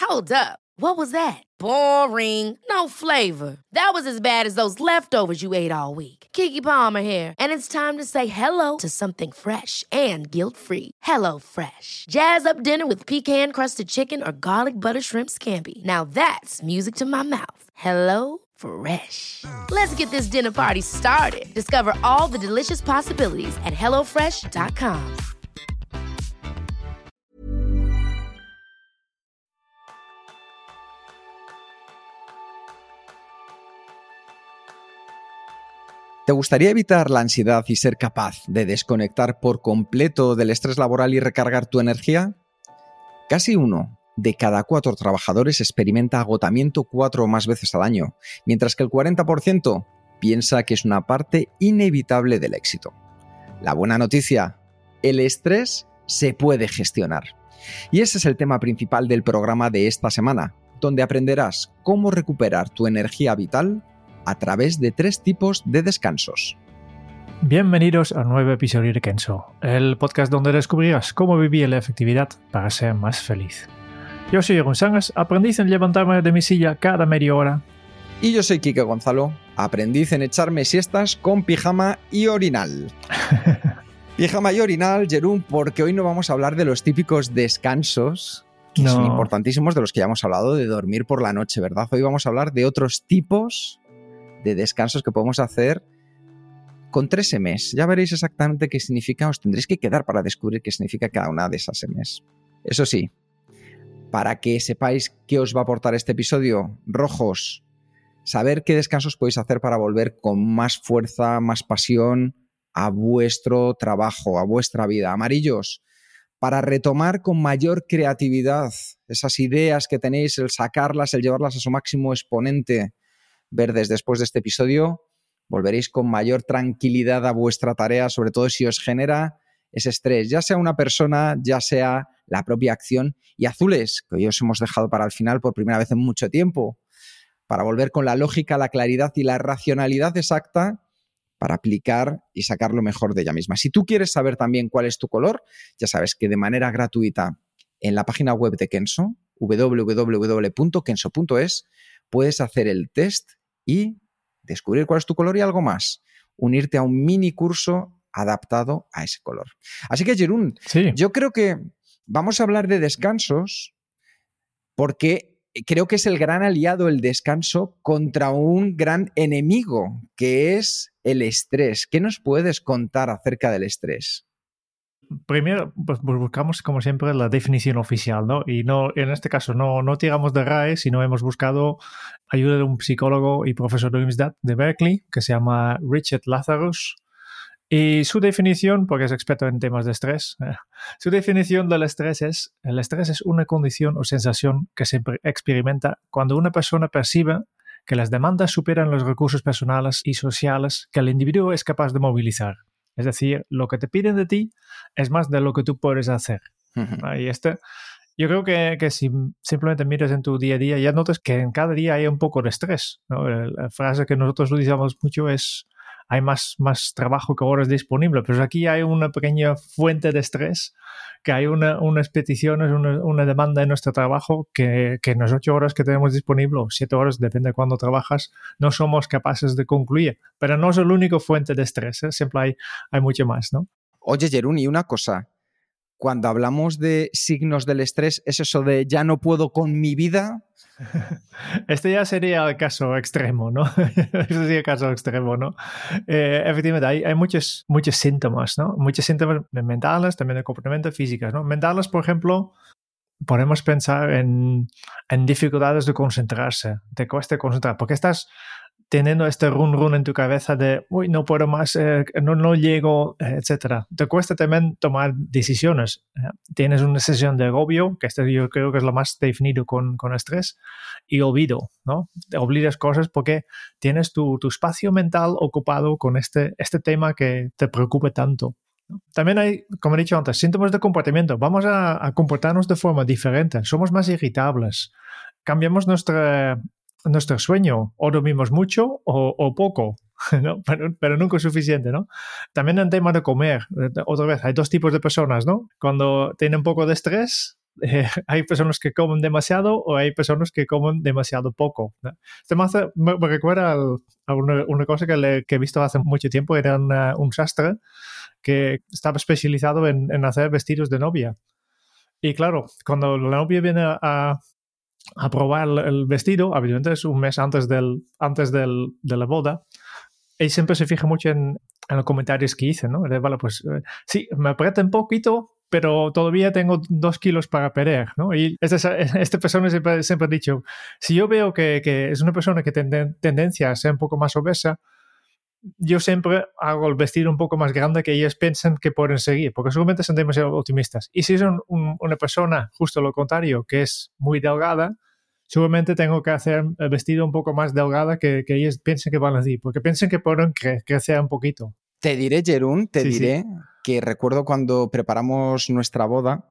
Hold up. What was that? Boring. No flavor. That was as bad as those leftovers you ate all week. Keke Palmer here, and it's time to say hello to something fresh and guilt-free. Hello Fresh. Jazz up dinner with pecan-crusted chicken or garlic butter shrimp scampi. Now that's music to my mouth. Hello Fresh. Let's get this dinner party started. Discover all the delicious possibilities at hellofresh.com. ¿Te gustaría evitar la ansiedad y ser capaz de desconectar por completo del estrés laboral y recargar tu energía? Casi 1 de cada 4 trabajadores experimenta agotamiento 4 o más veces al año, mientras que el 40% piensa que es una parte inevitable del éxito. La buena noticia: el estrés se puede gestionar. Y ese es el tema principal del programa de esta semana, donde aprenderás cómo recuperar tu energía vital a través de 3 tipos de descansos. Bienvenidos a un nuevo episodio de Kenso, el podcast donde descubrirás cómo vivir la efectividad para ser más feliz. Yo soy Jeroen Sangas, aprendiz en levantarme de mi silla cada media hora. Y yo soy Quique Gonzalo, aprendiz en echarme siestas con pijama y orinal. Pijama y orinal, Jeroen, porque hoy no vamos a hablar de los típicos descansos que son importantísimos, de los que ya hemos hablado, de dormir por la noche, ¿verdad? Hoy vamos a hablar de otros tipos de descansos que podemos hacer con 3 M's. Ya veréis exactamente qué significa, os tendréis que quedar para descubrir qué significa cada una de esas M's. Eso sí, para que sepáis qué os va a aportar este episodio, rojos, saber qué descansos podéis hacer para volver con más fuerza, más pasión a vuestro trabajo, a vuestra vida. Amarillos, para retomar con mayor creatividad esas ideas que tenéis, el sacarlas, el llevarlas a su máximo exponente. Verdes, después de este episodio volveréis con mayor tranquilidad a vuestra tarea, sobre todo si os genera ese estrés, ya sea una persona, ya sea la propia acción. Y azules, que hoy os hemos dejado para el final por primera vez en mucho tiempo, para volver con la lógica, la claridad y la racionalidad exacta para aplicar y sacar lo mejor de ella misma. Si tú quieres saber también cuál es tu color, ya sabes que de manera gratuita en la página web de Kenso, www.kenso.es, puedes hacer el test y descubrir cuál es tu color y algo más, unirte a un mini curso adaptado a ese color. Así que, Jeroen, Sí. Yo creo que vamos a hablar de descansos porque creo que es el gran aliado el descanso contra un gran enemigo, que es el estrés. ¿Qué nos puedes contar acerca del estrés? Primero, pues buscamos como siempre la definición oficial, ¿no? Y no, en este caso no tiramos de RAE, sino hemos buscado ayuda de un psicólogo y profesor de universidad de Berkeley que se llama Richard Lazarus. Y su definición, porque es experto en temas de estrés, su definición del estrés es: el estrés es una condición o sensación que se experimenta cuando una persona percibe que las demandas superan los recursos personales y sociales que el individuo es capaz de movilizar. Es decir, lo que te piden de ti es más de lo que tú puedes hacer. Y yo creo que si simplemente miras en tu día a día, ya notas que en cada día hay un poco de estrés, ¿no? La frase que nosotros utilizamos mucho es: hay más trabajo que horas disponibles. Pero aquí hay una pequeña fuente de estrés, que hay unas peticiones, una demanda en nuestro trabajo que en las 8 horas que tenemos disponible, o 7 horas, depende de cuándo trabajas, no somos capaces de concluir. Pero no es el único fuente de estrés, ¿eh? Siempre hay mucho más, ¿no? Oye, Jeroen, y una cosa. Cuando hablamos de signos del estrés, ¿es eso de ya no puedo con mi vida? Este ya sería el caso extremo, ¿no? Este sería el caso extremo, ¿no? Efectivamente, hay muchos síntomas, ¿no? Muchos síntomas mentales, también de comportamiento, físicos, ¿no? Mentales, por ejemplo, podemos pensar en dificultades de concentrarse. Te cuesta concentrar porque estás teniendo este run en tu cabeza de uy, no puedo más, no llego, etc. Te cuesta también tomar decisiones. Tienes una sensación de agobio, que yo creo que es lo más definido con estrés, y olvido, ¿no? Te olvidas cosas porque tienes tu espacio mental ocupado con este tema que te preocupa tanto. También hay, como he dicho antes, síntomas de comportamiento. Vamos a comportarnos de forma diferente. Somos más irritables. Cambiamos nuestro sueño, o dormimos mucho o poco, ¿no? Pero nunca es suficiente, ¿no? También en tema de comer, otra vez, hay 2 tipos de personas, ¿no? Cuando tienen un poco de estrés, hay personas que comen demasiado o hay personas que comen demasiado poco, ¿no? Esto me recuerda a una cosa que he visto hace mucho tiempo. Era un sastre que estaba especializado en hacer vestidos de novia. Y claro, cuando la novia viene a probar el vestido, habitualmente es un mes antes de la boda, él siempre se fija mucho en los comentarios que hice, ¿no? Vale, pues sí, me aprieta un poquito, pero todavía tengo 2 kilos para perder, ¿no? Y esta persona siempre ha dicho, si yo veo que es una persona que tiene tendencia a ser un poco más obesa, yo siempre hago el vestido un poco más grande que ellos piensan que pueden seguir, porque seguramente son demasiado optimistas. Y si es una persona, justo lo contrario, que es muy delgada, seguramente tengo que hacer el vestido un poco más delgada que ellos piensen que van a decir, porque piensan que pueden crecer un poquito. Te diré, Jerún, Sí. que recuerdo cuando preparamos nuestra boda,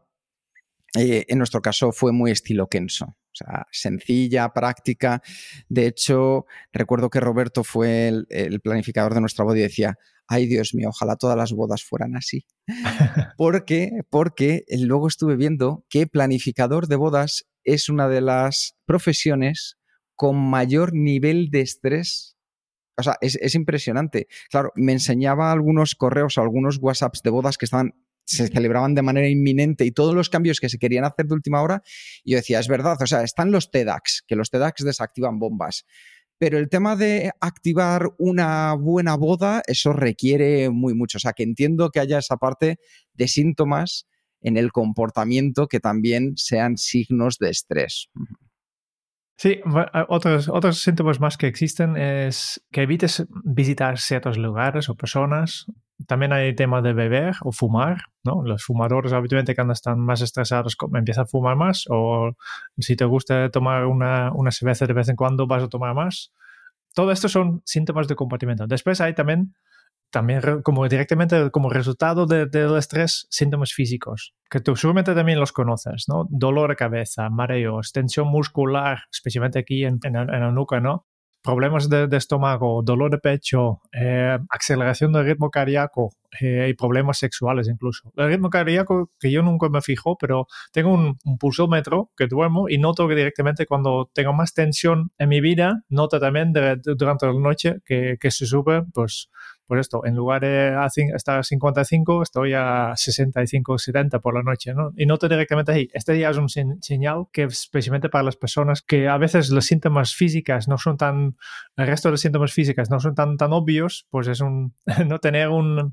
en nuestro caso fue muy estilo Kenzo. O sea, sencilla, práctica. De hecho, recuerdo que Roberto fue el planificador de nuestra boda y decía, ay, Dios mío, ojalá todas las bodas fueran así. Porque luego estuve viendo que planificador de bodas es una de las profesiones con mayor nivel de estrés. O sea, es impresionante. Claro, me enseñaba algunos correos o algunos WhatsApps de bodas que se celebraban de manera inminente y todos los cambios que se querían hacer de última hora. Y yo decía, es verdad, o sea, están los TEDx, que los TEDx desactivan bombas. Pero el tema de activar una buena boda, eso requiere muy mucho. O sea, que entiendo que haya esa parte de síntomas en el comportamiento que también sean signos de estrés. Sí, otros síntomas más que existen es que evites visitar ciertos lugares o personas. También hay el tema de beber o fumar, ¿no? Los fumadores habitualmente cuando están más estresados empiezan a fumar más, o si te gusta tomar una cerveza de vez en cuando vas a tomar más. Todo esto son síntomas de comportamiento. Después hay también como directamente como resultado del estrés, síntomas físicos, que tú seguramente también los conoces, ¿no? Dolor de cabeza, mareos, tensión muscular, especialmente aquí en la nuca, ¿no? Problemas de estómago, dolor de pecho, aceleración del ritmo cardíaco y problemas sexuales incluso. El ritmo cardíaco, que yo nunca me fijo, pero tengo un pulsómetro que duermo y noto que directamente cuando tengo más tensión en mi vida, noto también durante la noche que se sube, pues esto, en lugar de estar a 55, estoy a 65, 70 por la noche, ¿no? Y noto directamente ahí. Este ya es un señal que, especialmente para las personas que a veces los síntomas físicos no son el resto de los síntomas físicos no son tan obvios, pues es no tener un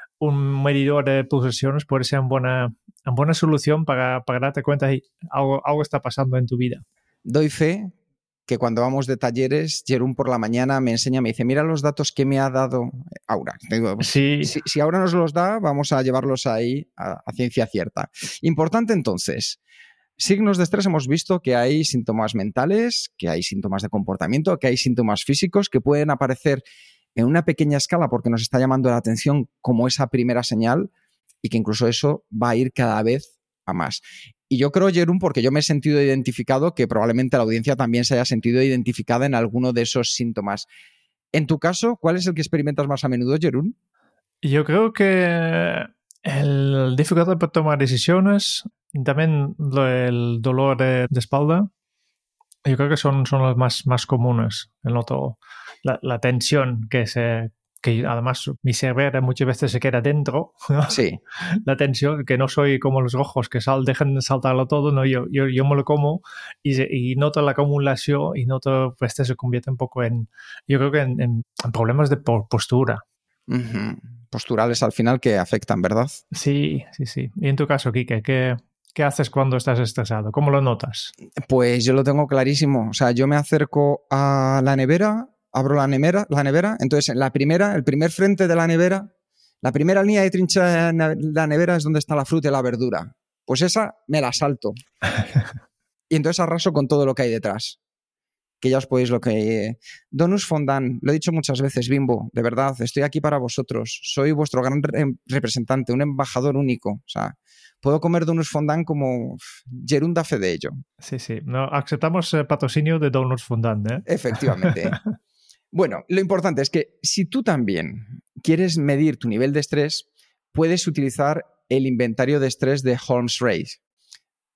medidor de pulsaciones puede ser una buena solución para darte cuenta de algo está pasando en tu vida. Doy fe que cuando vamos de talleres, Jerún por la mañana me dice, mira los datos que me ha dado Aura. Sí. Si Aura nos los da, vamos a llevarlos ahí a ciencia cierta. Importante entonces, signos de estrés hemos visto que hay síntomas mentales, que hay síntomas de comportamiento, que hay síntomas físicos que pueden aparecer en una pequeña escala porque nos está llamando la atención como esa primera señal y que incluso eso va a ir cada vez a más. Y yo creo, Jerún, porque yo me he sentido identificado, que probablemente la audiencia también se haya sentido identificada en alguno de esos síntomas. En tu caso, ¿cuál es el que experimentas más a menudo, Jerún? Yo creo que el dificultad para tomar decisiones, también el dolor de espalda, yo creo que son los más comunes. Noto la tensión que además mi cerebro muchas veces se queda dentro, ¿no? Sí. La tensión, que no soy como los rojos que dejan de saltarlo todo, no, yo me lo como y noto la acumulación y noto pues se convierte un poco yo creo que en problemas de postura. Uh-huh. Posturales al final que afectan, ¿verdad? Sí. Y en tu caso, Quique, ¿qué haces cuando estás estresado? ¿Cómo lo notas? Pues yo lo tengo clarísimo. O sea, yo me acerco a la nevera, abro la nevera, entonces el primer frente de la nevera, la primera línea de trinchera de la nevera es donde está la fruta y la verdura. Pues esa me la salto. Y entonces arraso con todo lo que hay detrás. Que ya os podéis lo que... Donus Fondant, lo he dicho muchas veces, Bimbo, de verdad, estoy aquí para vosotros. Soy vuestro gran representante, un embajador único. O sea, puedo comer Donuts Fondant como Jerún da fe de ello. Sí. No, aceptamos patrocinio de Donuts Fondant, ¿eh? Efectivamente. Bueno, lo importante es que si tú también quieres medir tu nivel de estrés, puedes utilizar el inventario de estrés de Holmes-Rahe.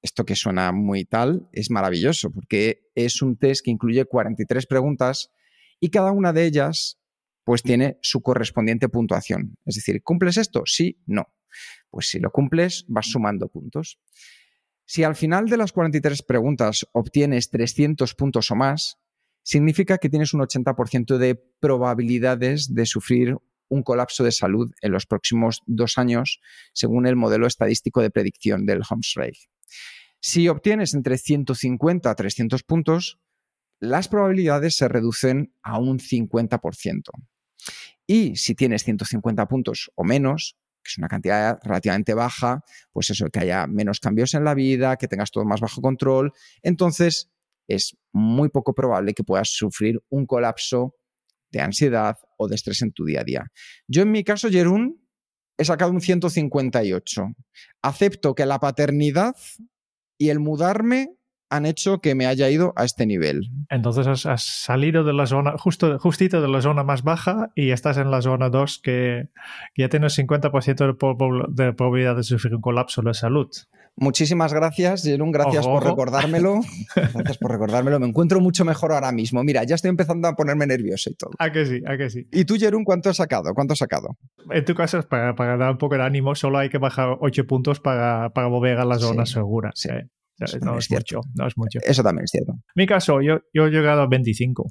esto que suena muy tal, es maravilloso, porque es un test que incluye 43 preguntas y cada una de ellas pues tiene su correspondiente puntuación. Es decir, ¿cumples esto? Sí, no. Pues si lo cumples, vas sumando puntos. Si al final de las 43 preguntas obtienes 300 puntos o más, significa que tienes un 80% de probabilidades de sufrir un colapso de salud en los próximos 2 años, según el modelo estadístico de predicción del Holmes-Rahe. Si obtienes entre 150 a 300 puntos, las probabilidades se reducen a un 50%. Y si tienes 150 puntos o menos, que es una cantidad relativamente baja, pues eso, que haya menos cambios en la vida, que tengas todo más bajo control, entonces es muy poco probable que puedas sufrir un colapso de ansiedad o de estrés en tu día a día. Yo en mi caso, Jeroen, he sacado un 158. Acepto que la paternidad y el mudarme han hecho que me haya ido a este nivel. Entonces has salido de la zona, justito de la zona más baja y estás en la zona 2 que ya tienes 50% de probabilidad de sufrir un colapso de salud. Muchísimas gracias, Jeroen, gracias por recordármelo. Gracias por recordármelo. Me encuentro mucho mejor ahora mismo. Mira, ya estoy empezando a ponerme nervioso y todo. ¿A que sí? ¿A que sí? ¿Y tú, Jeroen, cuánto has sacado? En tu caso, para dar un poco de ánimo, solo hay que bajar 8 puntos para volver a la zona segura. Sí. No es mucho. Eso también es cierto. En mi caso, yo he llegado a 25.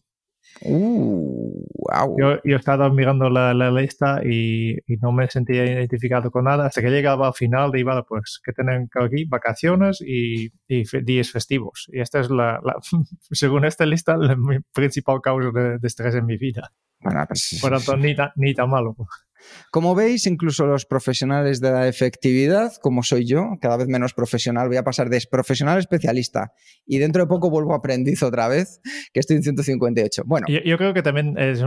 Wow. Yo he estado mirando la lista y no me sentía identificado con nada hasta que llegaba al final y vale, pues que tienen aquí vacaciones y días festivos. Y esta es según esta lista, mi principal causa de estrés en mi vida. Bueno, pues, por lo tanto, ni tan malo. Como veis, incluso los profesionales de la efectividad, como soy yo, cada vez menos profesional, voy a pasar de profesional a especialista. Y dentro de poco vuelvo a aprendiz otra vez, que estoy en 158. Bueno. Yo creo que también es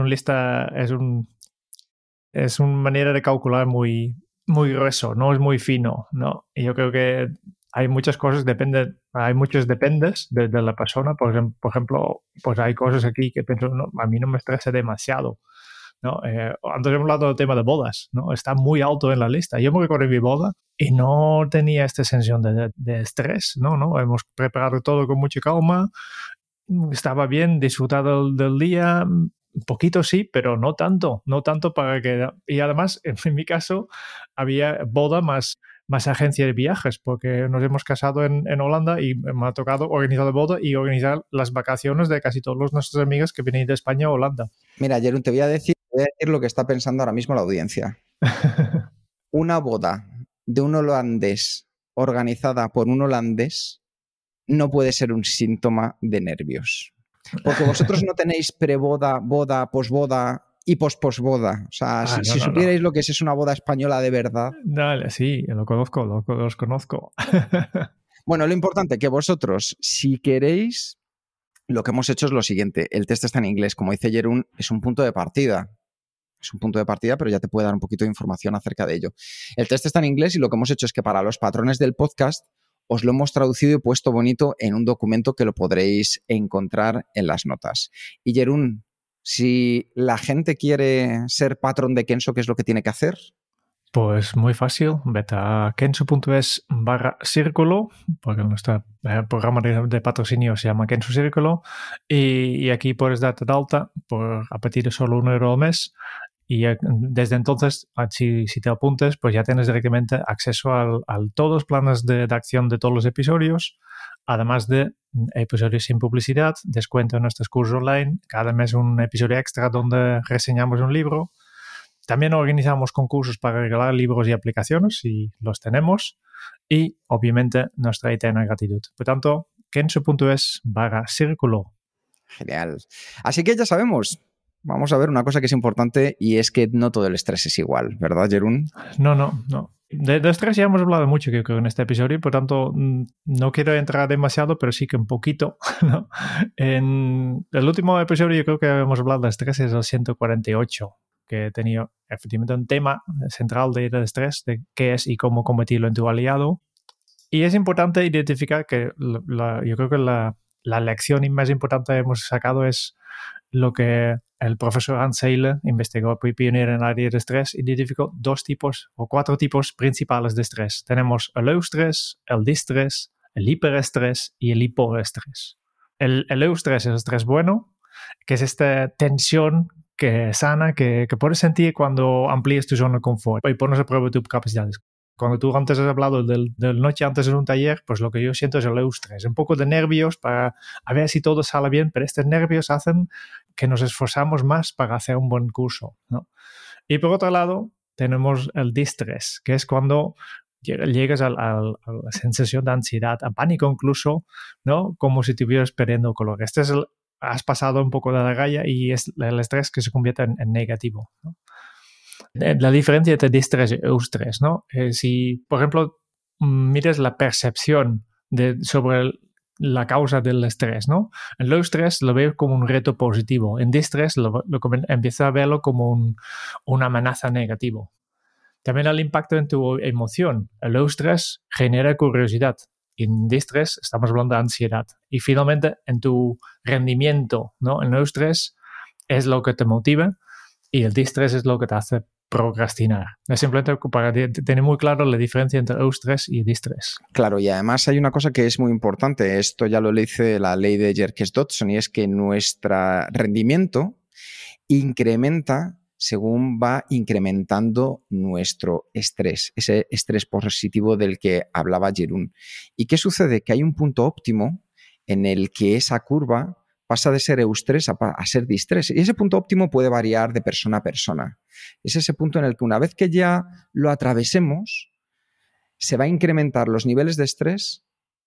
una manera de calcular muy, muy grueso, no es muy fino, ¿no? Y yo creo que hay muchas cosas, hay muchos dependes de la persona. Por ejemplo, pues hay cosas aquí que pienso, no, a mí no me estresa demasiado, ¿no? Antes hemos hablado del tema de bodas, ¿no? Está muy alto en la lista. Yo me recuerdo mi boda y no tenía esta sensación de estrés, ¿no? Hemos preparado todo con mucha calma, estaba bien, disfrutado del día, un poquito sí, pero no tanto para que... Y además, en mi caso, había boda más agencia de viajes, porque nos hemos casado en Holanda y me ha tocado organizar la boda y organizar las vacaciones de casi todos nuestros amigos que vienen de España a Holanda. Mira, Jeroen, te voy a decir lo que está pensando ahora mismo la audiencia. Una boda de un holandés organizada por un holandés no puede ser un síntoma de nervios. Porque vosotros no tenéis preboda, boda, posboda y posposboda. O sea, si supierais lo que es una boda española de verdad. Dale, sí, los conozco. Bueno, lo importante que vosotros, si queréis, lo que hemos hecho es lo siguiente. El test está en inglés. Como dice Jeroen, es un punto de partida. Es un punto de partida, pero ya te puede dar un poquito de información acerca de ello. El test está en inglés y lo que hemos hecho es que para los patrones del podcast os lo hemos traducido y puesto bonito en un documento que lo podréis encontrar en las notas. Y Jeroen, si la gente quiere ser patrón de Kenso, ¿qué es lo que tiene que hacer? Pues muy fácil, vete a kenso.es/círculo, porque nuestro programa de patrocinio se llama Kenso Círculo, y aquí puedes darte de alta a partir de solo €1 al mes. Y desde entonces, si te apuntes, pues ya tienes directamente acceso a todos los planes de acción de todos los episodios, además de episodios sin publicidad, descuento en nuestros cursos online, cada mes un episodio extra donde reseñamos un libro. También organizamos concursos para regalar libros y aplicaciones, si los tenemos, y obviamente nuestra eterna gratitud. Por tanto, kenso.es/círculo. Genial. Así que ya sabemos. Vamos a ver una cosa que es importante y es que no todo el estrés es igual, ¿verdad, Jeroen? No. De estrés ya hemos hablado mucho, creo, en este episodio, por tanto no quiero entrar demasiado, pero sí que un poquito, ¿no? En el último episodio yo creo que hemos hablado de estrés, es el 148, que he tenido efectivamente un tema central del estrés, de qué es y cómo combatirlo en tu aliado. Y es importante identificar que yo creo que la lección más importante que hemos sacado es lo que el profesor Hans Selye, investigador pionero en el área de estrés, identificó 2 tipos o 4 tipos principales de estrés. Tenemos el eustrés, el distrés, el hiperestrés y el hipoestrés. El eustrés es el estrés bueno, que es esta tensión que sana que puedes sentir cuando amplíes tu zona de confort y pones a prueba tus capacidades. Cuando tú antes has hablado del noche antes de un taller, pues lo que yo siento es el eustrés. Un poco de nervios para a ver si todo sale bien, pero estos nervios hacen que nos esforzamos más para hacer un buen curso, ¿no? Y por otro lado, tenemos el distrés, que es cuando llegas a la sensación de ansiedad, a pánico incluso, ¿no? Como si estuvieras perdiendo color. Has pasado un poco de la raya y es el estrés que se convierte en negativo, ¿no? La diferencia entre distrés y eustrés, ¿no? Si, por ejemplo, miras la percepción sobre la causa del estrés, ¿no? En eustrés lo veo como un reto positivo. En distrés empiezo a verlo como una amenaza negativa. También el impacto en tu emoción. El eustrés genera curiosidad. En distrés estamos hablando de ansiedad. Y finalmente, en tu rendimiento, ¿no? El eustrés es lo que te motiva y el distrés es lo que te hace procrastinar. Es simplemente para tener muy claro la diferencia entre eustrés y distrés. Claro, y además hay una cosa que es muy importante. Esto ya lo dice la ley de Yerkes-Dodson, y es que nuestro rendimiento incrementa según va incrementando nuestro estrés, ese estrés positivo del que hablaba Jeroen. ¿Y qué sucede? Que hay un punto óptimo en el que esa curva pasa de ser eustrés a ser distrés. Y ese punto óptimo puede variar de persona a persona. Es ese punto en el que una vez que ya lo atravesemos, se va a incrementar los niveles de estrés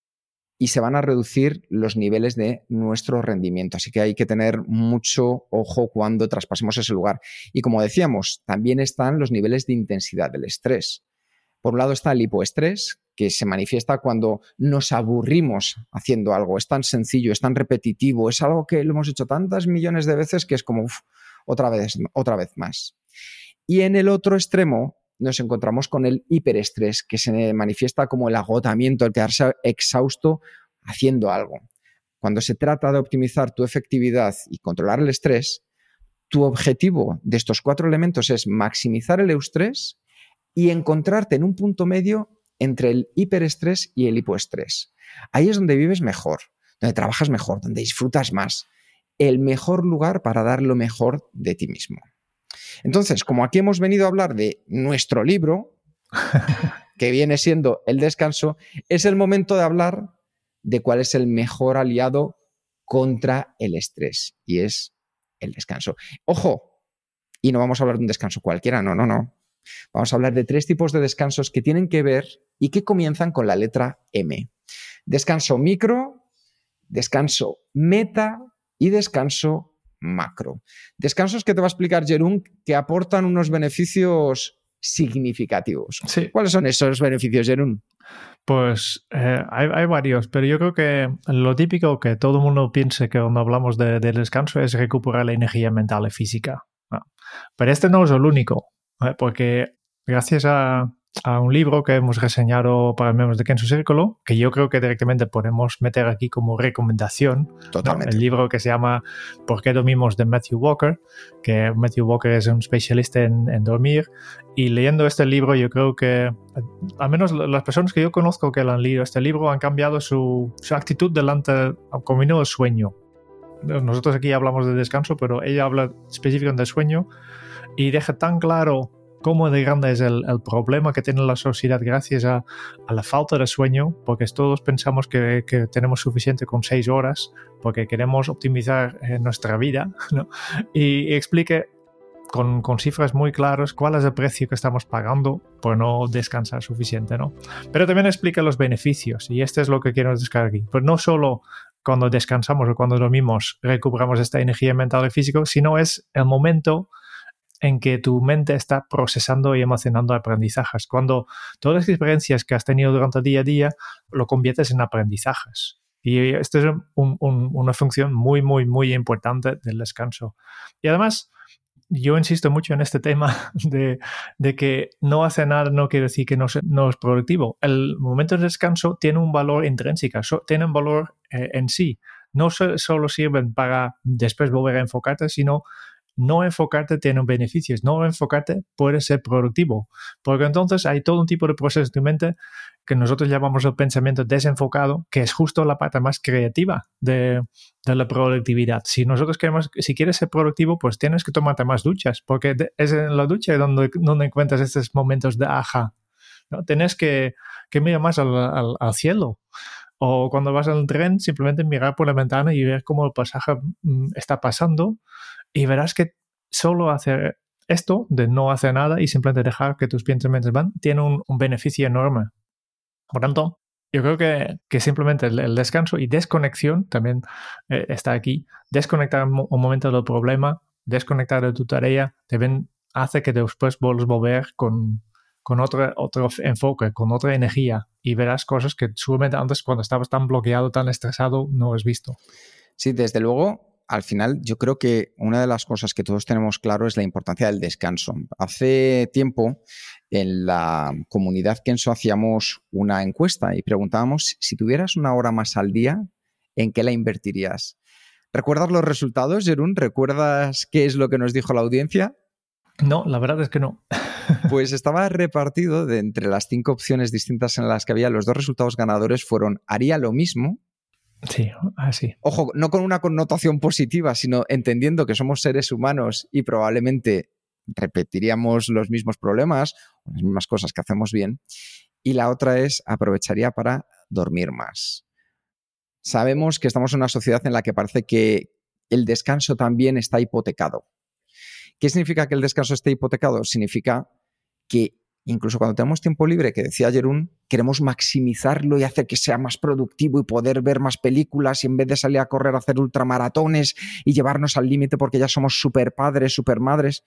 y se van a reducir los niveles de nuestro rendimiento. Así que hay que tener mucho ojo cuando traspasemos ese lugar. Y como decíamos, también están los niveles de intensidad del estrés. Por un lado está el hipoestrés, que se manifiesta cuando nos aburrimos haciendo algo. Es tan sencillo, es tan repetitivo, es algo que lo hemos hecho tantas millones de veces que es como otra vez más. Y en el otro extremo nos encontramos con el hiperestrés, que se manifiesta como el agotamiento, el quedarse exhausto haciendo algo. Cuando se trata de optimizar tu efectividad y controlar el estrés, tu objetivo de estos 4 elementos es maximizar el eustrés y encontrarte en un punto medio entre el hiperestrés y el hipoestrés. Ahí es donde vives mejor, donde trabajas mejor, donde disfrutas más. El mejor lugar para dar lo mejor de ti mismo. Entonces, como aquí hemos venido a hablar de nuestro libro, que viene siendo el descanso, es el momento de hablar de cuál es el mejor aliado contra el estrés, y es el descanso. ¡Ojo! Y no vamos a hablar de un descanso cualquiera, no. Vamos a hablar de 3 tipos de descansos que tienen que ver y que comienzan con la letra M. Descanso micro, descanso meta y descanso macro. Descansos que te va a explicar Jeroen que aportan unos beneficios significativos. Sí. ¿Cuáles son esos beneficios, Jeroen? Pues hay varios, pero yo creo que lo típico que todo el mundo piensa que cuando hablamos de descanso es recuperar la energía mental y física. Pero este no es el único, porque gracias a un libro que hemos reseñado para miembros de Kenso Círculo, que yo creo que directamente podemos meter aquí como recomendación. Totalmente. ¿No? El libro que se llama ¿Por qué dormimos? De Matthew Walker, que Matthew Walker es un especialista en dormir, y leyendo este libro yo creo que al menos las personas que yo conozco que han leído este libro han cambiado su actitud delante combinado el sueño. Nosotros aquí hablamos de descanso, pero ella habla específicamente del sueño y deja tan claro cómo de grande es el problema que tiene la sociedad gracias a la falta de sueño, porque todos pensamos que tenemos suficiente con 6 horas porque queremos optimizar nuestra vida, ¿no? Y explique con cifras muy claras cuál es el precio que estamos pagando por no descansar suficiente, ¿no? Pero también explica los beneficios, y este es lo que quiero destacar aquí. Pues no solo cuando descansamos o cuando dormimos recuperamos esta energía mental y física, sino es el momento en que tu mente está procesando y almacenando aprendizajes. Cuando todas las experiencias que has tenido durante el día a día lo conviertes en aprendizajes. Y esto es una función muy, muy, muy importante del descanso. Y además, yo insisto mucho en este tema de que no hacer nada no quiere decir que no es productivo. El momento de descanso tiene un valor intrínseco, tiene un valor en sí. No solo sirven para después volver a enfocarte, sino no enfocarte tiene beneficios, no enfocarte puede ser productivo, porque entonces hay todo un tipo de proceso en tu mente que nosotros llamamos el pensamiento desenfocado, que es justo la parte más creativa de la productividad. Si quieres ser productivo, pues tienes que tomarte más duchas, porque es en la ducha donde encuentras estos momentos de ajá, ¿no? Tienes que mirar más al cielo. O cuando vas al tren, simplemente mirar por la ventana y ver cómo el pasaje está pasando, y verás que solo hacer esto de no hacer nada y simplemente dejar que tus pensamientos van, tiene un beneficio enorme. Por tanto, yo creo que simplemente el descanso y desconexión también está aquí. Desconectar un momento del problema, desconectar de tu tarea, también hace que después vuelvas a volver con otro enfoque, con otra energía, y verás cosas que seguramente antes, cuando estabas tan bloqueado, tan estresado, no has visto. Sí, desde luego. Al final, yo creo que una de las cosas que todos tenemos claro es la importancia del descanso. Hace tiempo, en la comunidad Kenso hacíamos una encuesta y preguntábamos: si tuvieras una hora más al día, ¿en qué la invertirías? ¿Recuerdas los resultados, Jeroen? ¿Recuerdas qué es lo que nos dijo la audiencia? No, la verdad es que no. Pues estaba repartido de entre las 5 opciones distintas en las que había. Los 2 resultados ganadores fueron: haría lo mismo. Sí, así. Ojo, no con una connotación positiva, sino entendiendo que somos seres humanos y probablemente repetiríamos los mismos problemas, las mismas cosas que hacemos bien. Y la otra es: aprovecharía para dormir más. Sabemos que estamos en una sociedad en la que parece que el descanso también está hipotecado. ¿Qué significa que el descanso esté hipotecado? Significa que incluso cuando tenemos tiempo libre, que decía Jeroen, queremos maximizarlo y hacer que sea más productivo y poder ver más películas, y en vez de salir a correr, a hacer ultramaratones y llevarnos al límite porque ya somos super padres, super madres.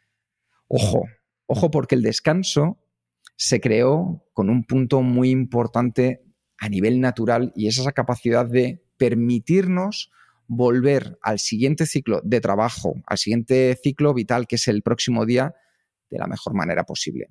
Ojo, porque el descanso se creó con un punto muy importante a nivel natural, y es esa capacidad de permitirnos volver al siguiente ciclo de trabajo, al siguiente ciclo vital, que es el próximo día, de la mejor manera posible.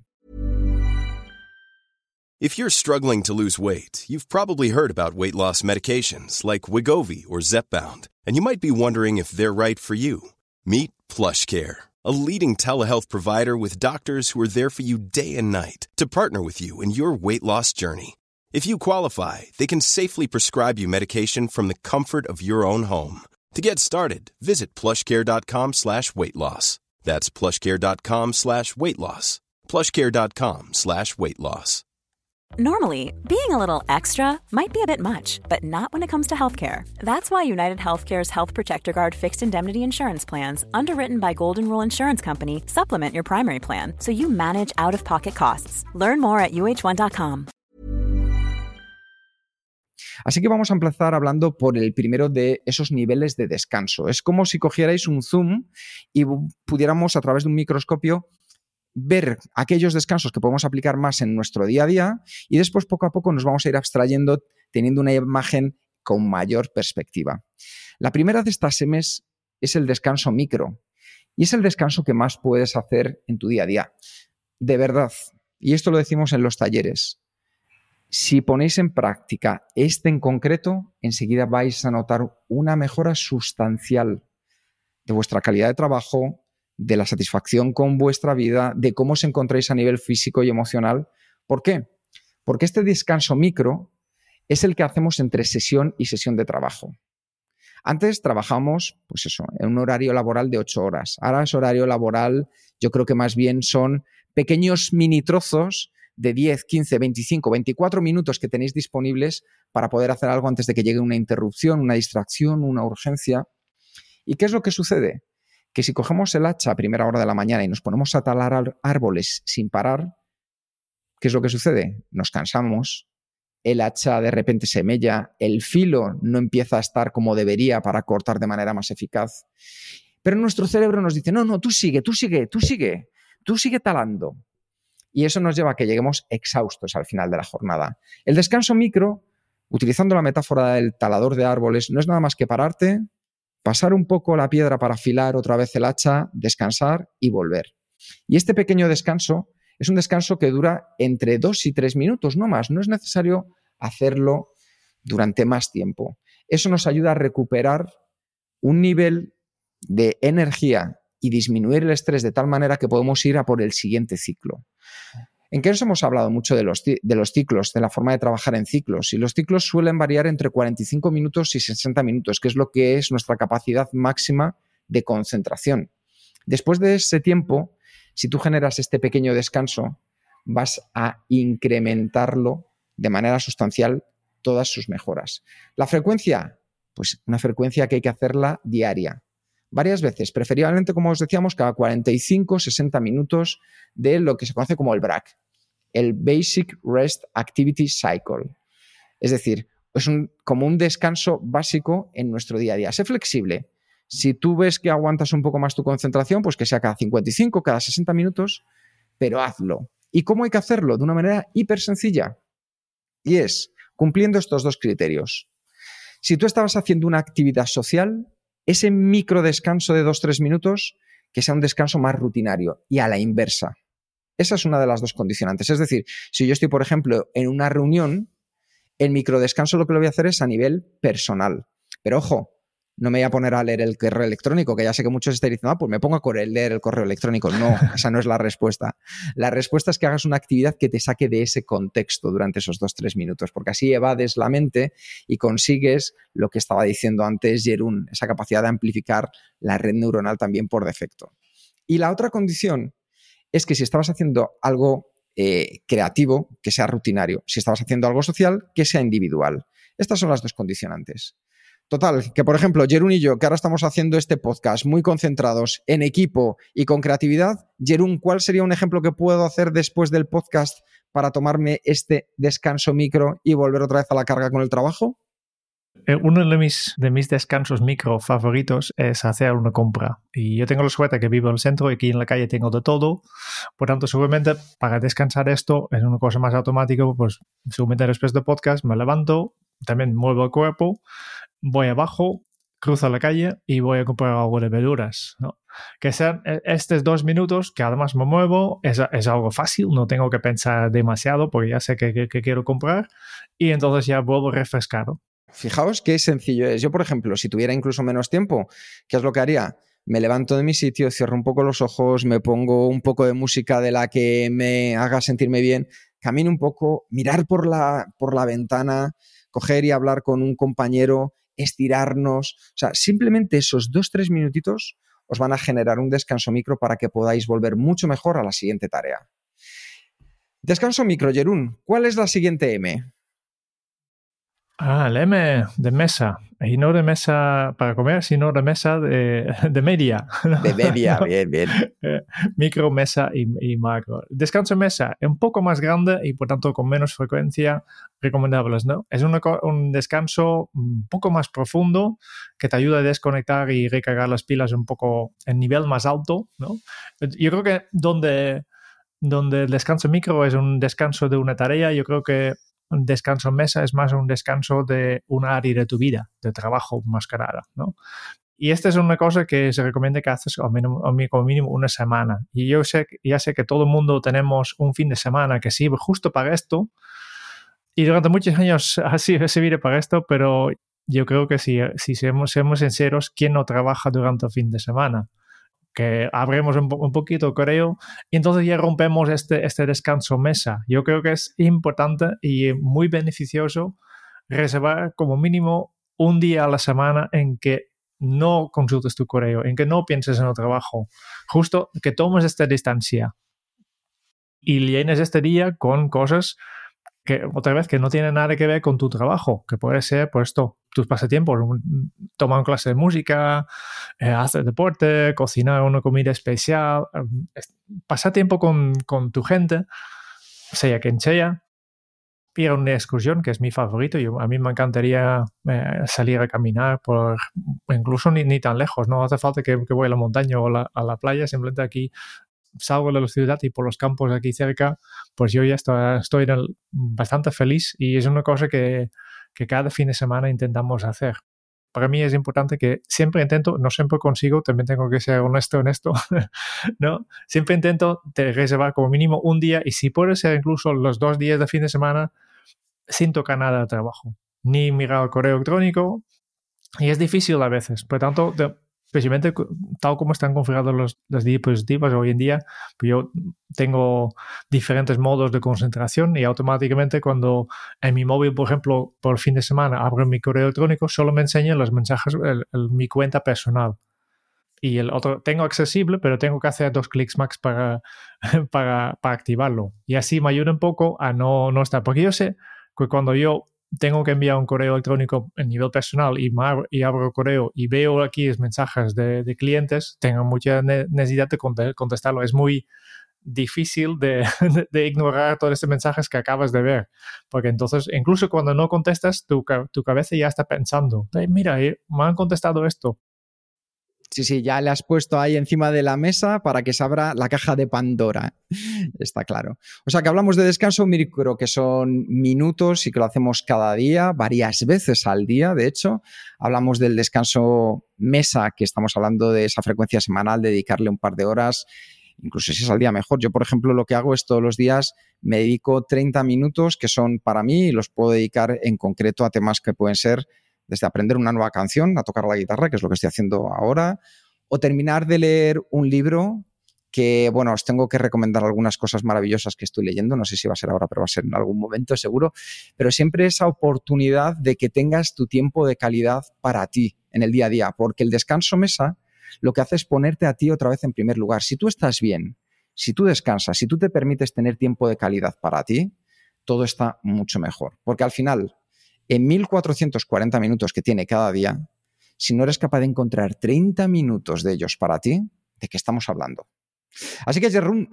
If you're struggling to lose weight, you've probably heard about weight loss medications like Wegovy or Zepbound, and you might be wondering if they're right for you. Meet PlushCare, a leading telehealth provider with doctors who are there for you day and night to partner with you in your weight loss journey. If you qualify, they can safely prescribe you medication from the comfort of your own home. To get started, visit plushcare.com/weightloss. That's plushcare.com/weightloss. plushcare.com/weightloss. Normally, being a little extra might be a bit much, but not when it comes to healthcare. That's why United Healthcare's Health Protector Guard fixed indemnity insurance plans, underwritten by Golden Rule Insurance Company, supplement your primary plan so you manage out-of-pocket costs. Learn more at uh1.com. Así que vamos a empezar hablando por el primero de esos niveles de descanso. Es como si cogierais un zoom y pudiéramos, a través de un microscopio, ver aquellos descansos que podemos aplicar más en nuestro día a día, y después poco a poco nos vamos a ir abstrayendo, teniendo una imagen con mayor perspectiva. La primera de estas semes es el descanso micro, y es el descanso que más puedes hacer en tu día a día. De verdad, y esto lo decimos en los talleres, si ponéis en práctica este en concreto, enseguida vais a notar una mejora sustancial de vuestra calidad de trabajo, de la satisfacción con vuestra vida, de cómo os encontráis a nivel físico y emocional. ¿Por qué? Porque este descanso micro es el que hacemos entre sesión y sesión de trabajo. Antes trabajamos, pues eso, en un horario laboral de 8 horas. Ahora es horario laboral, yo creo que más bien son pequeños mini trozos de 10, 15, 25, 24 minutos que tenéis disponibles para poder hacer algo antes de que llegue una interrupción, una distracción, una urgencia. ¿Y qué es lo que sucede? Que si cogemos el hacha a primera hora de la mañana y nos ponemos a talar árboles sin parar, ¿qué es lo que sucede? Nos cansamos, el hacha de repente se mella, el filo no empieza a estar como debería para cortar de manera más eficaz. Pero nuestro cerebro nos dice: no, tú sigue talando. Y eso nos lleva a que lleguemos exhaustos al final de la jornada. El descanso micro, utilizando la metáfora del talador de árboles, no es nada más que pararte, pasar un poco la piedra para afilar otra vez el hacha, descansar y volver. Y este pequeño descanso es un descanso que dura entre 2 y 3 minutos, no más. No es necesario hacerlo durante más tiempo. Eso nos ayuda a recuperar un nivel de energía y disminuir el estrés de tal manera que podemos ir a por el siguiente ciclo. En Kairos hemos hablado mucho de los ciclos, de la forma de trabajar en ciclos, y los ciclos suelen variar entre 45 minutos y 60 minutos, que es lo que es nuestra capacidad máxima de concentración. Después de ese tiempo, si tú generas este pequeño descanso, vas a incrementarlo de manera sustancial todas sus mejoras. La frecuencia, pues una frecuencia que hay que hacerla diaria. Varias veces, preferiblemente, como os decíamos, cada 45-60 minutos de lo que se conoce como el BRAC, el Basic Rest Activity Cycle. Es decir, es como un descanso básico en nuestro día a día. Sé flexible. Si tú ves que aguantas un poco más tu concentración, pues que sea cada 55, cada 60 minutos, pero hazlo. ¿Y cómo hay que hacerlo? De una manera hiper sencilla. Y es cumpliendo estos dos criterios. Si tú estabas haciendo una actividad social, ese micro descanso de 2-3 minutos, que sea un descanso más rutinario y a la inversa. Esa es una de las dos condicionantes. Es decir, si yo estoy, por ejemplo, en una reunión, el microdescanso lo que lo voy a hacer es a nivel personal. Pero ojo, no me voy a poner a leer el correo electrónico, que ya sé que muchos estáis diciendo, pues me pongo a leer el correo electrónico. No, esa no es la respuesta. La respuesta es que hagas una actividad que te saque de ese contexto durante esos 2-3 minutos, porque así evades la mente y consigues lo que estaba diciendo antes Jeroen, esa capacidad de amplificar la red neuronal también por defecto. Y la otra condición es que si estabas haciendo algo creativo, que sea rutinario. Si estabas haciendo algo social, que sea individual. Estas son las dos condicionantes. Total, que por ejemplo, Jeroen y yo, que ahora estamos haciendo este podcast muy concentrados en equipo y con creatividad, Jeroen, ¿cuál sería un ejemplo que puedo hacer después del podcast para tomarme este descanso micro y volver otra vez a la carga con el trabajo? Uno de mis descansos micro favoritos es hacer una compra. Y yo tengo la suerte que vivo en el centro y aquí en la calle tengo de todo. Por tanto, seguramente para descansar esto es una cosa más automática. Pues seguramente después del podcast me levanto, también muevo el cuerpo, voy abajo, cruzo la calle y voy a comprar algo de verduras, ¿no? Que sean estos 2 minutos que además me muevo, es algo fácil, no tengo que pensar demasiado porque ya sé que quiero comprar y entonces ya vuelvo refrescado. Fijaos qué sencillo es. Yo, por ejemplo, si tuviera incluso menos tiempo, ¿qué es lo que haría? Me levanto de mi sitio, cierro un poco los ojos, me pongo un poco de música de la que me haga sentirme bien, camino un poco, mirar por la ventana, coger y hablar con un compañero, estirarnos. O sea, simplemente esos 2-3 minutitos os van a generar un descanso micro para que podáis volver mucho mejor a la siguiente tarea. Descanso micro, Jeroen. ¿Cuál es la siguiente M? El M de mesa. Y no de mesa para comer, sino de mesa de media. De media, ¿no? bien. Micro, mesa y macro. Descanso mesa un poco más grande y por tanto con menos frecuencia recomendables, ¿no? Es un descanso un poco más profundo que te ayuda a desconectar y recargar las pilas un poco en nivel más alto, ¿no? Yo creo que donde el descanso micro es un descanso de una tarea, yo creo que un descanso en mesa es más un descanso de un área de tu vida, de trabajo más que nada, ¿no? Y esta es una cosa que se recomienda que haces como mínimo una semana. Y yo ya sé que todo el mundo tenemos un fin de semana que sirve justo para esto. Y durante muchos años así sirve para esto, pero yo creo que si seamos sinceros, ¿quién no trabaja durante el fin de semana? Que abremos un poquito, creo, y entonces ya rompemos este descanso mesa. Yo creo que es importante y muy beneficioso reservar como mínimo un día a la semana en que no consultes tu correo, en que no pienses en el trabajo, justo que tomes esta distancia y llenes este día con cosas que otra vez que no tiene nada que ver con tu trabajo, que puede ser pues tus pasatiempos, tomar clase de música, hacer deporte, cocinar una comida especial, pasar tiempo con tu gente, sea quien sea, ir a una excursión, que es mi favorito. A mí me encantaría salir a caminar incluso ni tan lejos, no hace falta que voy a la montaña o a la playa, simplemente aquí salgo de la ciudad y por los campos aquí cerca, pues yo ya estoy bastante feliz y es una cosa que cada fin de semana intentamos hacer. Para mí es importante que siempre intento, no siempre consigo, también tengo que ser honesto en esto, ¿no? Siempre intento reservar como mínimo un día y si puede ser incluso los 2 días de fin de semana sin tocar nada de trabajo, ni mirar el correo electrónico y es difícil a veces, por tanto especialmente tal como están configurados los dispositivos hoy en día, pues yo tengo diferentes modos de concentración y automáticamente cuando en mi móvil, por ejemplo, por fin de semana abro mi correo electrónico, solo me enseñan los mensajes, mi cuenta personal. Y el otro tengo accesible, pero tengo que hacer 2 clics max para activarlo. Y así me ayuda un poco a no estar. Porque yo sé que cuando yo tengo que enviar un correo electrónico a nivel personal y abro el correo y veo aquí los mensajes de clientes, tengo mucha necesidad de contestarlo. Es muy difícil de ignorar todos estos mensajes que acabas de ver. Porque entonces, incluso cuando no contestas, tu cabeza ya está pensando, mira, me han contestado esto. Sí, ya le has puesto ahí encima de la mesa para que se abra la caja de Pandora. Está claro. O sea que hablamos de descanso micro, que son minutos y que lo hacemos cada día, varias veces al día, de hecho. Hablamos del descanso mesa, que estamos hablando de esa frecuencia semanal, dedicarle un par de horas, incluso si es al día mejor. Yo, por ejemplo, lo que hago es todos los días me dedico 30 minutos que son para mí y los puedo dedicar en concreto a temas que pueden ser desde aprender una nueva canción, a tocar la guitarra, que es lo que estoy haciendo ahora, o terminar de leer un libro que, bueno, os tengo que recomendar algunas cosas maravillosas que estoy leyendo, no sé si va a ser ahora, pero va a ser en algún momento seguro, pero siempre esa oportunidad de que tengas tu tiempo de calidad para ti en el día a día, porque el descanso mesa lo que hace es ponerte a ti otra vez en primer lugar. Si tú estás bien, si tú descansas, si tú te permites tener tiempo de calidad para ti, todo está mucho mejor, porque al final, en 1440 minutos que tiene cada día, si no eres capaz de encontrar 30 minutos de ellos para ti, ¿de qué estamos hablando? Así que Jeroen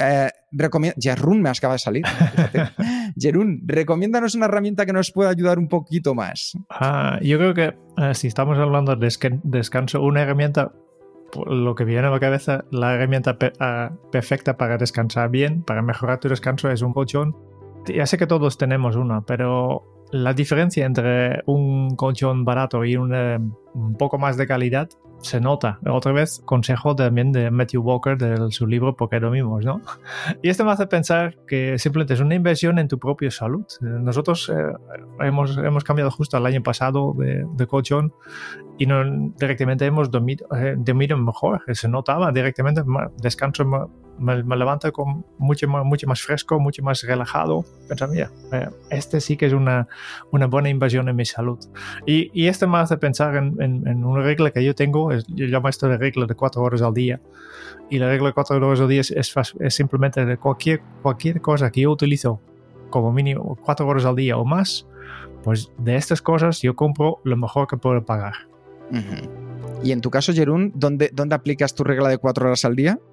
me acaba de salir. Jeroen, recomiéndanos una herramienta que nos pueda ayudar un poquito más. Yo creo que si estamos hablando de descanso, una herramienta, lo que viene a la cabeza, la herramienta perfecta para descansar bien, para mejorar tu descanso, es un colchón. Ya sé que todos tenemos uno, pero la diferencia entre un colchón barato y un poco más de calidad se nota. Otra vez, consejo también de Matthew Walker de su libro ¿Por qué dormimos?, ¿no? Y esto me hace pensar que simplemente es una inversión en tu propia salud. Nosotros hemos cambiado justo el año pasado de colchón y no, directamente hemos dormido mejor. Se notaba directamente, descanso, me levanto con mucho más fresco, mucho más relajado. Pensaba, mira, este sí que es una buena inversión en mi salud. Y esto me hace pensar en una regla que yo tengo, yo llamo esto de regla de 4 horas al día. Y la regla de 4 horas al día es simplemente de cualquier cosa que yo utilizo como mínimo 4 horas al día o más, pues de estas cosas yo compro lo mejor que puedo pagar. Uh-huh. Y en tu caso, Jeroen, ¿dónde aplicas tu regla de 4 horas al día?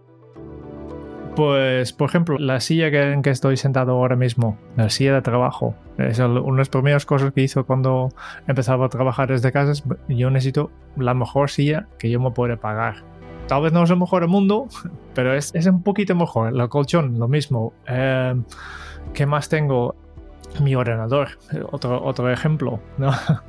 Pues, por ejemplo, la silla en que estoy sentado ahora mismo, la silla de trabajo, es una de las primeras cosas que hice cuando empezaba a trabajar desde casa. Yo necesito la mejor silla que yo me pueda pagar. Tal vez no es el mejor del mundo, pero es un poquito mejor. El colchón, lo mismo. ¿Qué más tengo? Mi ordenador, otro ejemplo, ¿no?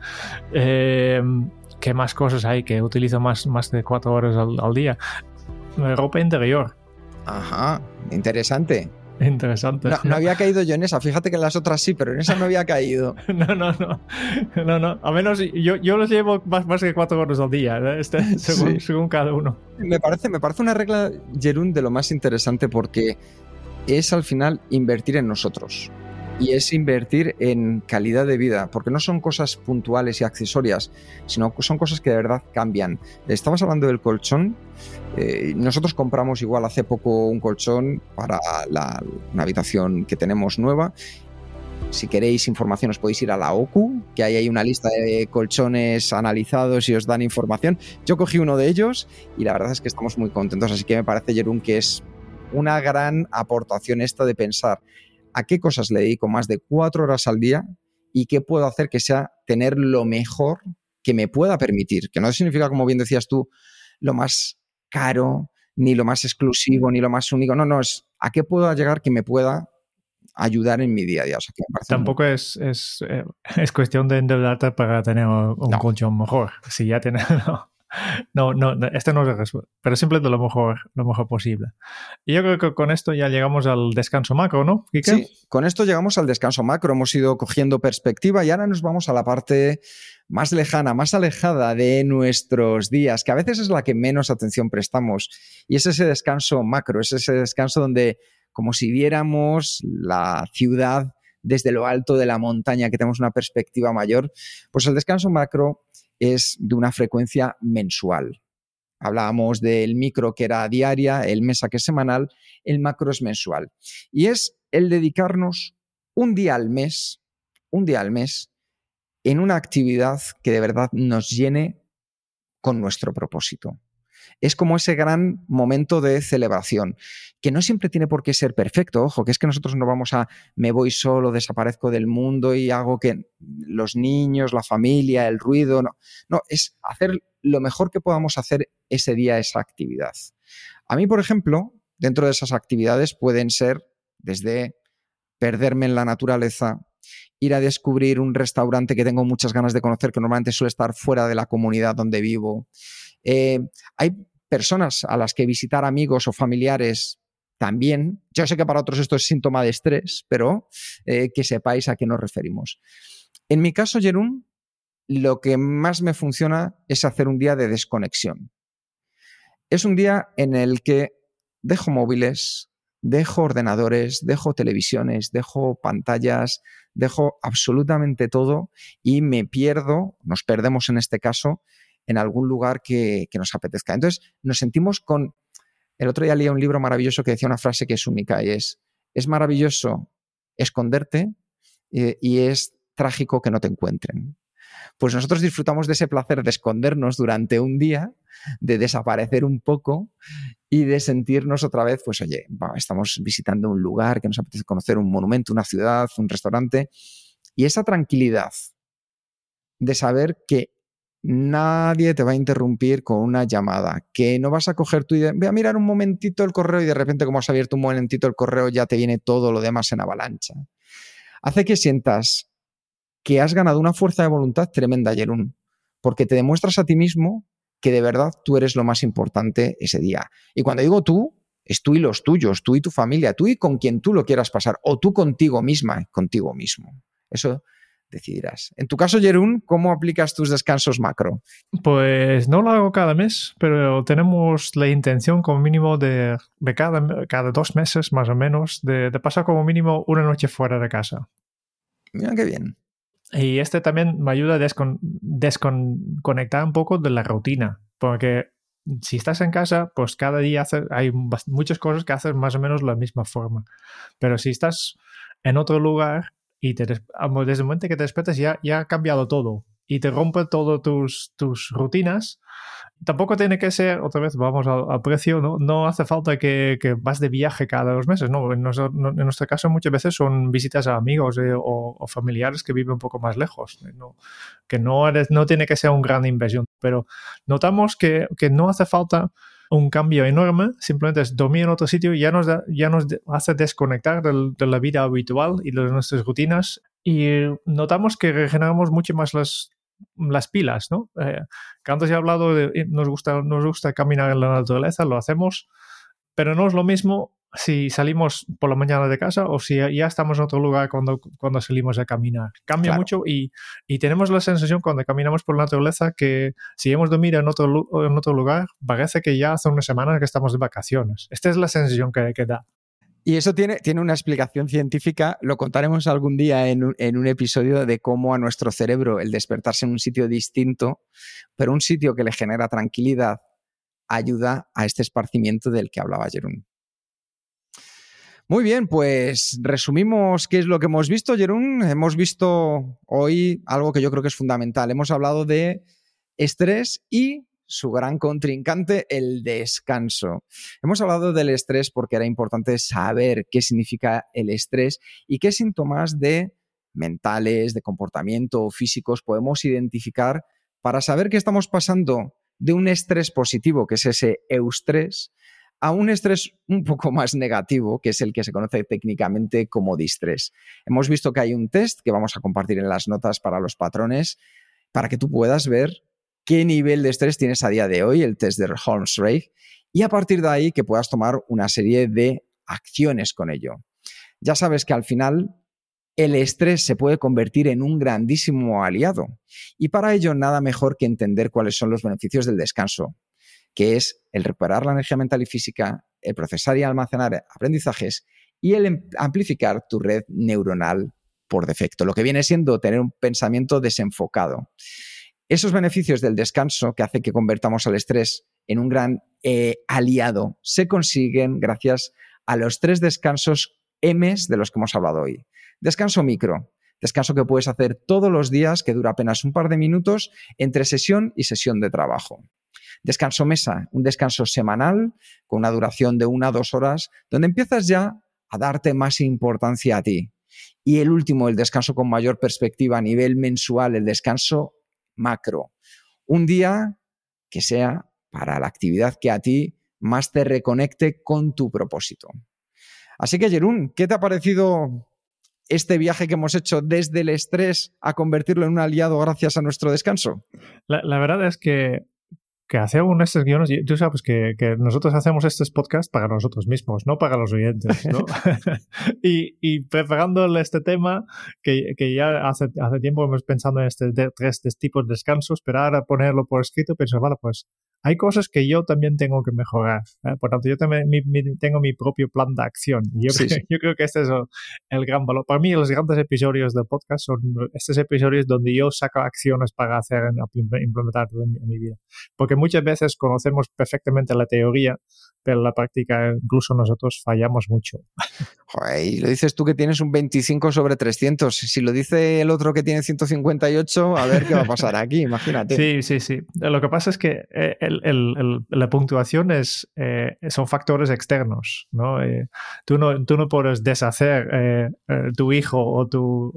¿Qué más cosas hay que utilizo más de 4 horas al día? Ropa interior. Ajá, interesante. Interesante. No había caído yo en esa, fíjate que en las otras sí, pero en esa no había caído. No. A menos yo los llevo más de 4 horas al día, según cada uno. Me parece una regla, Jeroen, de lo más interesante porque es al final invertir en nosotros. Y es invertir en calidad de vida, porque no son cosas puntuales y accesorias, sino son cosas que de verdad cambian. Estabas hablando del colchón. Nosotros compramos igual hace poco un colchón para una habitación que tenemos nueva. Si queréis información os podéis ir a la OCU, que ahí hay una lista de colchones analizados y os dan información. Yo cogí uno de ellos y la verdad es que estamos muy contentos, así que me parece, Jeroen, que es una gran aportación esta de pensar a qué cosas le dedico más de 4 horas al día y qué puedo hacer que sea tener lo mejor que me pueda permitir. Que no significa, como bien decías tú, lo más caro, ni lo más exclusivo, ni lo más único. No, es a qué puedo llegar que me pueda ayudar en mi día a día. O sea, que me parece tampoco es cuestión de endeudarte para tener un colchón mejor. Si ya tienes... No. Este no es el pero simplemente lo mejor posible. Y yo creo que con esto ya llegamos al descanso macro, ¿no, Quique? Sí, con esto llegamos al descanso macro. Hemos ido cogiendo perspectiva y ahora nos vamos a la parte más lejana, más alejada de nuestros días, que a veces es la que menos atención prestamos. Y es ese descanso macro, es ese descanso donde, como si viéramos la ciudad desde lo alto de la montaña, que tenemos una perspectiva mayor, pues el descanso macro es de una frecuencia mensual. Hablábamos del micro que era diaria, el mesa que es semanal, el macro es mensual. Y es el dedicarnos un día al mes en una actividad que de verdad nos llene con nuestro propósito. Es como ese gran momento de celebración, que no siempre tiene por qué ser perfecto. Ojo, que es que nosotros no vamos a me voy solo, desaparezco del mundo y hago que los niños, la familia, el ruido... No, es hacer lo mejor que podamos hacer ese día, esa actividad. A mí, por ejemplo, dentro de esas actividades pueden ser desde perderme en la naturaleza, ir a descubrir un restaurante que tengo muchas ganas de conocer, que normalmente suele estar fuera de la comunidad donde vivo. Hay personas a las que visitar, amigos o familiares también. Yo sé que para otros esto es síntoma de estrés, pero que sepáis a qué nos referimos. En mi caso, Jerún, lo que más me funciona es hacer un día de desconexión. Es un día en el que dejo móviles, dejo ordenadores, dejo televisiones, dejo pantallas, dejo absolutamente todo y me pierdo, nos perdemos en este caso, en algún lugar que nos apetezca. Entonces nos sentimos con... El otro día leí un libro maravilloso que decía una frase que es única y es maravilloso esconderte y es trágico que no te encuentren. Pues nosotros disfrutamos de ese placer de escondernos durante un día, de desaparecer un poco y de sentirnos otra vez, pues oye, estamos visitando un lugar que nos apetece conocer, un monumento, una ciudad, un restaurante, y esa tranquilidad de saber que nadie te va a interrumpir con una llamada, que no vas a coger tu idea, voy a mirar un momentito el correo y de repente como has abierto un momentito el correo ya te viene todo lo demás en avalancha. Hace que sientas que has ganado una fuerza de voluntad tremenda, Jerún, porque te demuestras a ti mismo que de verdad tú eres lo más importante ese día. Y cuando digo tú, es tú y los tuyos, tú y tu familia, tú y con quien tú lo quieras pasar, o tú contigo misma, contigo mismo. Eso decidirás. En tu caso, Jerún, ¿cómo aplicas tus descansos macro? Pues no lo hago cada mes, pero tenemos la intención como mínimo de cada 2 meses más o menos de pasar como mínimo una noche fuera de casa. Mira qué bien. Y este también me ayuda a desconectar un poco de la rutina, porque si estás en casa, pues cada día hay muchas cosas que haces más o menos de la misma forma. Pero si estás en otro lugar y desde el momento que te despiertas ya ha cambiado todo y te rompe todas tus rutinas. Tampoco tiene que ser, otra vez vamos al precio, no hace falta que vas de viaje cada 2 meses, ¿no? En nuestro caso muchas veces son visitas a amigos o familiares que viven un poco más lejos, ¿no? Que no tiene que ser una gran inversión, pero notamos que no hace falta un cambio enorme, simplemente es dormir en otro sitio y ya nos hace desconectar de la vida habitual y de nuestras rutinas y notamos que regeneramos mucho más las pilas, ¿no? Que antes he hablado de nos gusta caminar en la naturaleza, lo hacemos, pero no es lo mismo si salimos por la mañana de casa o si ya estamos en otro lugar cuando salimos a caminar. Cambia mucho y tenemos la sensación cuando caminamos por la naturaleza que si hemos dormido en otro lugar, parece que ya hace unas semanas que estamos de vacaciones. Esta es la sensación que da. Y eso tiene una explicación científica, lo contaremos algún día en un episodio de cómo a nuestro cerebro el despertarse en un sitio distinto, pero un sitio que le genera tranquilidad, ayuda a este esparcimiento del que hablaba Jerún. Muy bien, pues resumimos qué es lo que hemos visto, Jerún. Hemos visto hoy algo que yo creo que es fundamental. Hemos hablado de estrés y su gran contrincante, el descanso. Hemos hablado del estrés porque era importante saber qué significa el estrés y qué síntomas mentales, de comportamiento o físicos podemos identificar para saber que estamos pasando de un estrés positivo, que es ese eustrés, a un estrés un poco más negativo, que es el que se conoce técnicamente como distrés. Hemos visto que hay un test que vamos a compartir en las notas para los patrones, para que tú puedas ver qué nivel de estrés tienes a día de hoy, el test de Holmes-Rahe, y a partir de ahí que puedas tomar una serie de acciones con ello. Ya sabes que al final el estrés se puede convertir en un grandísimo aliado y para ello nada mejor que entender cuáles son los beneficios del descanso, que es el recuperar la energía mental y física, el procesar y almacenar aprendizajes y el amplificar tu red neuronal por defecto, lo que viene siendo tener un pensamiento desenfocado. Esos beneficios del descanso que hace que convertamos al estrés en un gran aliado se consiguen gracias a los 3 descansos M's de los que hemos hablado hoy. Descanso micro, descanso que puedes hacer todos los días, que dura apenas un par de minutos entre sesión y sesión de trabajo. Descanso mesa, un descanso semanal con una duración de 1 a 2 horas, donde empiezas ya a darte más importancia a ti. Y el último, el descanso con mayor perspectiva a nivel mensual, el descanso macro. Un día que sea para la actividad que a ti más te reconecte con tu propósito. Así que, Jeroen, ¿qué te ha parecido este viaje que hemos hecho desde el estrés a convertirlo en un aliado gracias a nuestro descanso? La verdad es que hacemos estos guiones, y tú sabes que nosotros hacemos estos podcasts para nosotros mismos, no para los oyentes, ¿no? y preparando este tema, que ya hace tiempo hemos pensado en 3 tipos de descansos, pero ahora ponerlo por escrito, pensar, vale, pues hay cosas que yo también tengo que mejorar. Por tanto, yo también tengo mi propio plan de acción. Yo creo que este es el gran valor. Para mí, los grandes episodios del podcast son estos episodios donde yo saco acciones para implementar en mi vida. Porque muchas veces conocemos perfectamente la teoría, pero en la práctica incluso nosotros fallamos mucho. Joder, y lo dices tú que tienes un 25 sobre 300. Si lo dice el otro que tiene 158, a ver qué va a pasar aquí, imagínate. Sí. Lo que pasa es que la puntuación son factores externos, ¿no? Tú no puedes deshacer tu hijo o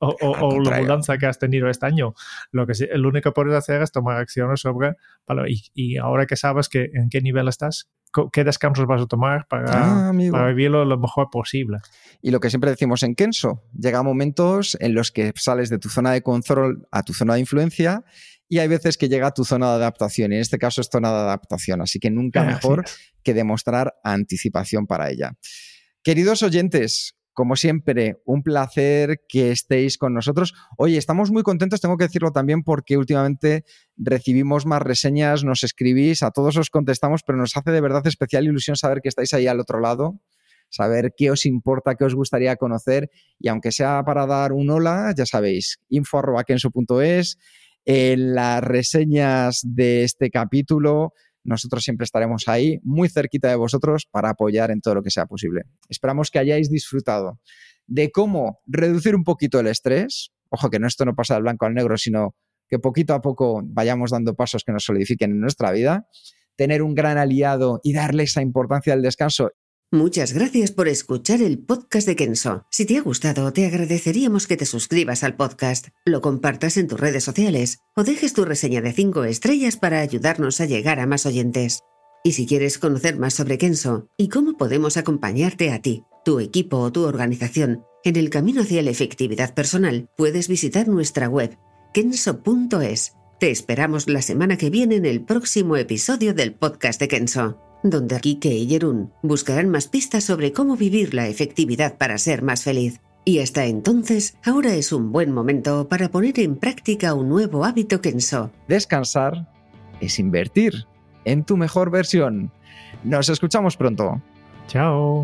la mudanza que has tenido este año. Lo único que puedes hacer es tomar acciones sobre, vale, y ahora que sabes en qué nivel estás, qué descansos vas a tomar para vivirlo lo mejor posible. Y lo que siempre decimos en Kenso, llega momentos en los que sales de tu zona de control a tu zona de influencia y hay veces que llega a tu zona de adaptación, y en este caso es zona de adaptación, así que nunca mejor que demostrar anticipación para ella. Queridos oyentes, como siempre, un placer que estéis con nosotros. Oye, estamos muy contentos, tengo que decirlo también, porque últimamente recibimos más reseñas, nos escribís, a todos os contestamos, pero nos hace de verdad especial ilusión saber que estáis ahí al otro lado, saber qué os importa, qué os gustaría conocer, y aunque sea para dar un hola, ya sabéis, info@kenso.es, en las reseñas de este capítulo. Nosotros siempre estaremos ahí, muy cerquita de vosotros, para apoyar en todo lo que sea posible. Esperamos que hayáis disfrutado de cómo reducir un poquito el estrés. Ojo, que esto no pasa del blanco al negro, sino que poquito a poco vayamos dando pasos que nos solidifiquen en nuestra vida. Tener un gran aliado y darle esa importancia al descanso. Muchas gracias por escuchar el podcast de Kenso. Si te ha gustado, te agradeceríamos que te suscribas al podcast, lo compartas en tus redes sociales o dejes tu reseña de 5 estrellas para ayudarnos a llegar a más oyentes. Y si quieres conocer más sobre Kenso y cómo podemos acompañarte a ti, tu equipo o tu organización en el camino hacia la efectividad personal, puedes visitar nuestra web, kenso.es. Te esperamos la semana que viene en el próximo episodio del podcast de Kenso, donde Kike y Jeroen buscarán más pistas sobre cómo vivir la efectividad para ser más feliz. Y hasta entonces, ahora es un buen momento para poner en práctica un nuevo hábito Kenso. Descansar es invertir en tu mejor versión. Nos escuchamos pronto. Chao.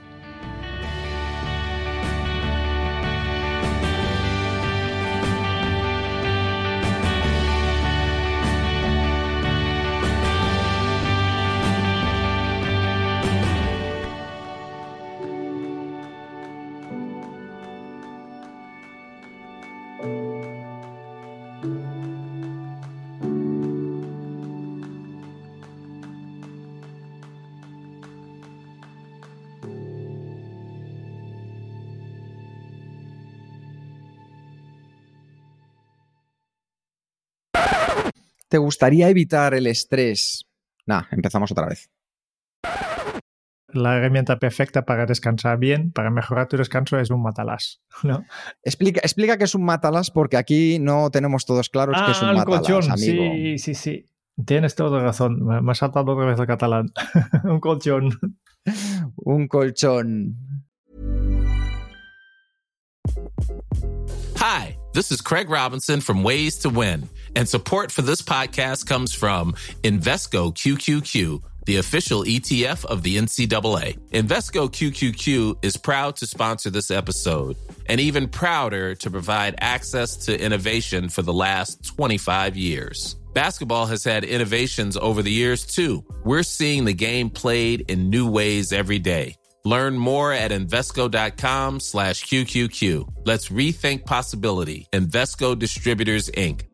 ¿Te gustaría evitar el estrés? Empezamos otra vez. La herramienta perfecta para descansar bien, para mejorar tu descanso, es un matalas, ¿no? Explica qué es un matalas, porque aquí no tenemos todos claros qué es un matalas, colchón. amigo. Sí. Tienes toda razón. Me ha saltado otra vez el catalán. Un colchón. Un colchón. Hi, this is Craig Robinson from Ways to Win, and support for this podcast comes from Invesco QQQ, the official ETF of the NCAA. Invesco QQQ is proud to sponsor this episode, and even prouder to provide access to innovation for the last 25 years. Basketball has had innovations over the years, too. We're seeing the game played in new ways every day. Learn more at Invesco.com/QQQ. Let's rethink possibility. Invesco Distributors, Inc.